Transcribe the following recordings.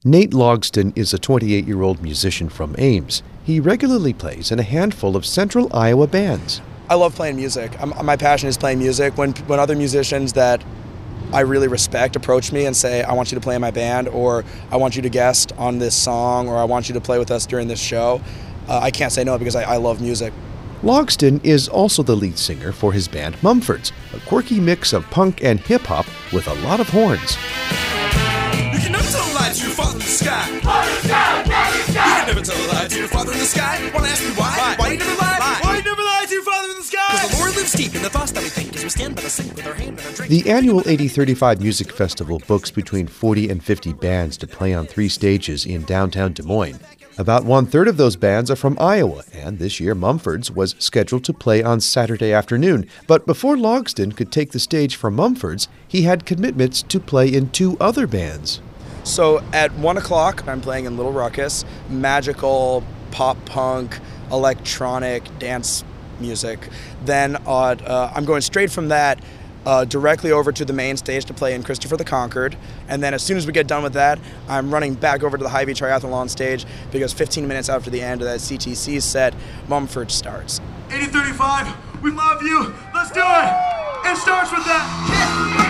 Nate Logston is a 28-year-old musician from Ames. He regularly plays in a handful of central Iowa bands. I love playing music. My passion is playing music. When other musicians that I really respect approach me and say, I want you to play in my band, or I want you to guest on this song, or I want you to play with us during this show, I can't say no because I love music. Logston is also the lead singer for his band Mumfords, a quirky mix of punk and hip-hop with a lot of horns. You can never tell a lie to your father in the sky. Father in the sky, father in the sky. You can never tell a lie to your father in the sky. Wanna ask me why? Why you never lie? Why you never lie to your father in the sky? Because the Lord lives deep in the thoughts that we think as we stand by the sink with our hand and our drink. The annual 8035 Music Festival books between 40 and 50 bands to play on 3 stages in downtown Des Moines. About 1/3 of those bands are from Iowa, and this year Mumfords was scheduled to play on Saturday afternoon. But before Logston could take the stage for Mumfords, he had commitments to play in 2 other bands. So at 1 o'clock, I'm playing in Little Ruckus, magical, pop-punk, electronic, dance music. Then I'm going straight from that directly over to the main stage to play in Christopher the Conquered. And then as soon as we get done with that, I'm running back over to the Hy-Vee Triathlon stage because 15 minutes after the end of that CTC set, Mumford starts. 8035, we love you. Let's do it. It starts with that.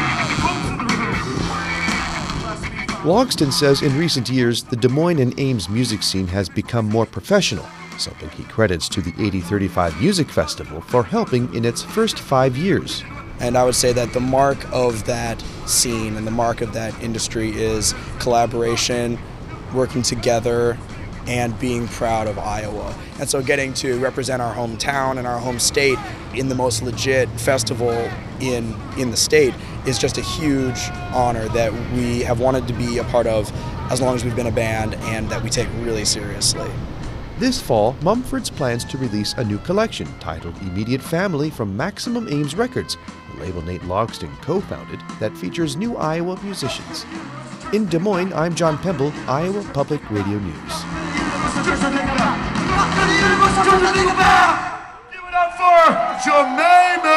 Logston says in recent years, the Des Moines and Ames music scene has become more professional, something he credits to the 8035 Music Festival for helping in its first 5 years. And I would say that the mark of that scene and the mark of that industry is collaboration, working together, and being proud of Iowa. And so getting to represent our hometown and our home state in the most legit festival in the state is just a huge honor that we have wanted to be a part of as long as we've been a band and that we take really seriously. This fall, Mumfords plans to release a new collection titled Immediate Family from Maximum Ames Records, the label Nate Logston co-founded, that features new Iowa musicians. In Des Moines, I'm John Pemble, Iowa Public Radio News. Give it up for Jermaine